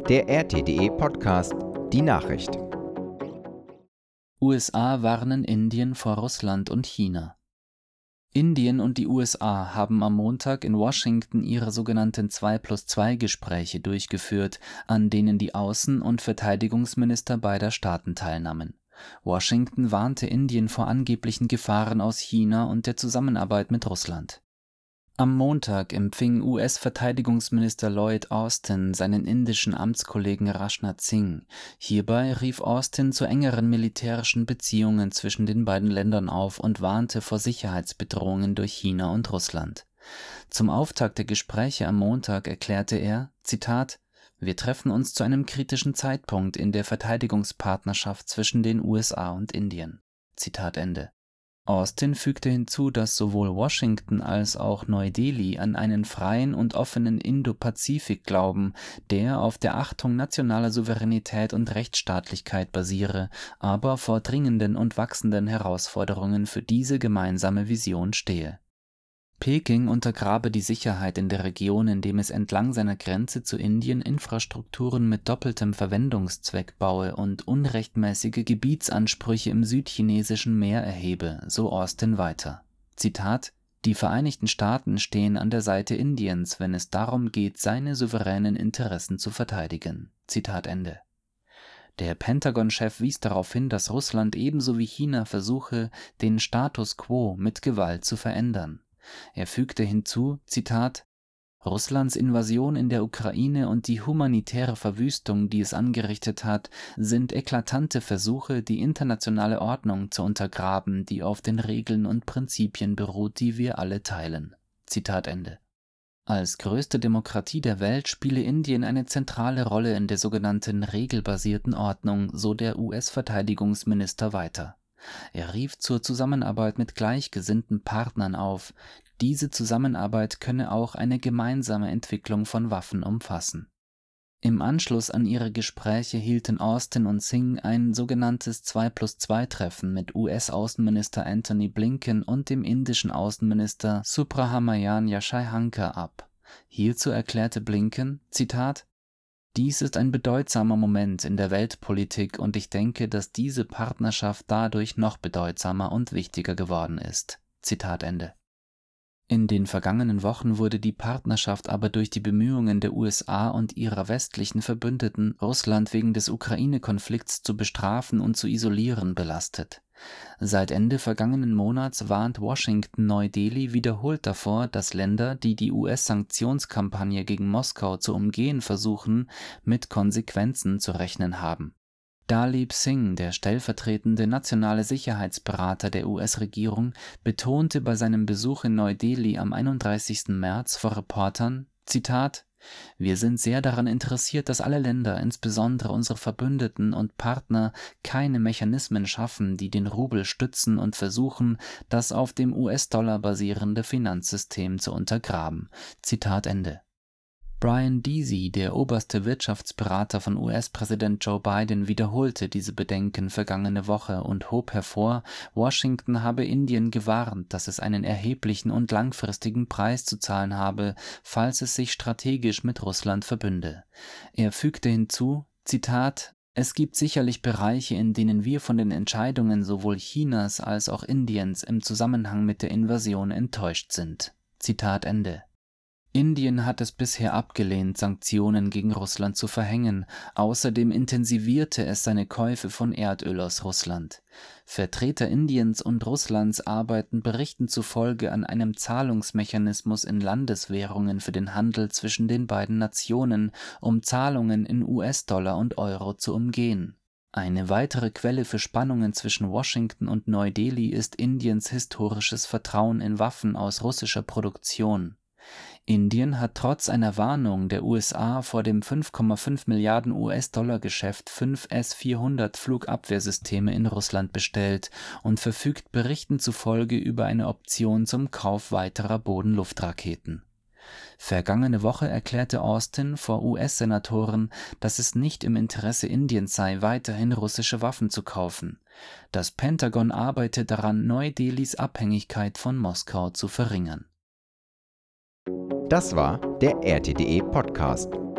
Der RTDE Podcast, die Nachricht. USA warnen Indien vor Russland und China. Indien und die USA haben am Montag in Washington ihre sogenannten 2+2-Gespräche durchgeführt, an denen die Außen- und Verteidigungsminister beider Staaten teilnahmen. Washington warnte Indien vor angeblichen Gefahren aus China und der Zusammenarbeit mit Russland. Am Montag empfing US-Verteidigungsminister Lloyd Austin seinen indischen Amtskollegen Rajnath Singh. Hierbei rief Austin zu engeren militärischen Beziehungen zwischen den beiden Ländern auf und warnte vor Sicherheitsbedrohungen durch China und Russland. Zum Auftakt der Gespräche am Montag erklärte er, Zitat, „Wir treffen uns zu einem kritischen Zeitpunkt in der Verteidigungspartnerschaft zwischen den USA und Indien." Zitat Ende. Austin fügte hinzu, dass sowohl Washington als auch Neu-Delhi an einen freien und offenen Indo-Pazifik glauben, der auf der Achtung nationaler Souveränität und Rechtsstaatlichkeit basiere, aber vor dringenden und wachsenden Herausforderungen für diese gemeinsame Vision stehe. Peking untergrabe die Sicherheit in der Region, indem es entlang seiner Grenze zu Indien Infrastrukturen mit doppeltem Verwendungszweck baue und unrechtmäßige Gebietsansprüche im südchinesischen Meer erhebe, so Austin weiter. Zitat: „Die Vereinigten Staaten stehen an der Seite Indiens, wenn es darum geht, seine souveränen Interessen zu verteidigen." Zitat Ende. Der Pentagon-Chef wies darauf hin, dass Russland ebenso wie China versuche, den Status quo mit Gewalt zu verändern. Er fügte hinzu, Zitat, „Russlands Invasion in der Ukraine und die humanitäre Verwüstung, die es angerichtet hat, sind eklatante Versuche, die internationale Ordnung zu untergraben, die auf den Regeln und Prinzipien beruht, die wir alle teilen." Zitat Ende. Als größte Demokratie der Welt spiele Indien eine zentrale Rolle in der sogenannten regelbasierten Ordnung, so der US-Verteidigungsminister weiter. Er rief zur Zusammenarbeit mit gleichgesinnten Partnern auf. Diese Zusammenarbeit könne auch eine gemeinsame Entwicklung von Waffen umfassen. Im Anschluss an ihre Gespräche hielten Austin und Singh ein sogenanntes 2+2-Treffen mit US-Außenminister Antony Blinken und dem indischen Außenminister Subrahmanyam Jaishankar ab. Hierzu erklärte Blinken, Zitat, „Dies ist ein bedeutsamer Moment in der Weltpolitik und ich denke, dass diese Partnerschaft dadurch noch bedeutsamer und wichtiger geworden ist." Zitat Ende. In den vergangenen Wochen wurde die Partnerschaft aber durch die Bemühungen der USA und ihrer westlichen Verbündeten, Russland wegen des Ukraine-Konflikts zu bestrafen und zu isolieren, belastet. Seit Ende vergangenen Monats warnt Washington Neu-Delhi wiederholt davor, dass Länder, die die US-Sanktionskampagne gegen Moskau zu umgehen versuchen, mit Konsequenzen zu rechnen haben. Dalip Singh, der stellvertretende nationale Sicherheitsberater der US-Regierung, betonte bei seinem Besuch in Neu-Delhi am 31. März vor Reportern, Zitat, „Wir sind sehr daran interessiert, dass alle Länder, insbesondere unsere Verbündeten und Partner, keine Mechanismen schaffen, die den Rubel stützen und versuchen, das auf dem US-Dollar basierende Finanzsystem zu untergraben." Zitat Ende. Brian Deasy, der oberste Wirtschaftsberater von US-Präsident Joe Biden, wiederholte diese Bedenken vergangene Woche und hob hervor, Washington habe Indien gewarnt, dass es einen erheblichen und langfristigen Preis zu zahlen habe, falls es sich strategisch mit Russland verbünde. Er fügte hinzu, Zitat, „Es gibt sicherlich Bereiche, in denen wir von den Entscheidungen sowohl Chinas als auch Indiens im Zusammenhang mit der Invasion enttäuscht sind." Zitat Ende. Indien hat es bisher abgelehnt, Sanktionen gegen Russland zu verhängen. Außerdem intensivierte es seine Käufe von Erdöl aus Russland. Vertreter Indiens und Russlands arbeiten Berichten zufolge an einem Zahlungsmechanismus in Landeswährungen für den Handel zwischen den beiden Nationen, um Zahlungen in US-Dollar und Euro zu umgehen. Eine weitere Quelle für Spannungen zwischen Washington und Neu-Delhi ist Indiens historisches Vertrauen in Waffen aus russischer Produktion. Indien hat trotz einer Warnung der USA vor dem 5,5 Milliarden US-Dollar-Geschäft 5 S-400 Flugabwehrsysteme in Russland bestellt und verfügt Berichten zufolge über eine Option zum Kauf weiterer Boden-Luft-Raketen. Vergangene Woche erklärte Austin vor US-Senatoren, dass es nicht im Interesse Indiens sei, weiterhin russische Waffen zu kaufen. Das Pentagon arbeite daran, Neu-Delhis Abhängigkeit von Moskau zu verringern. Das war der RTDE Podcast.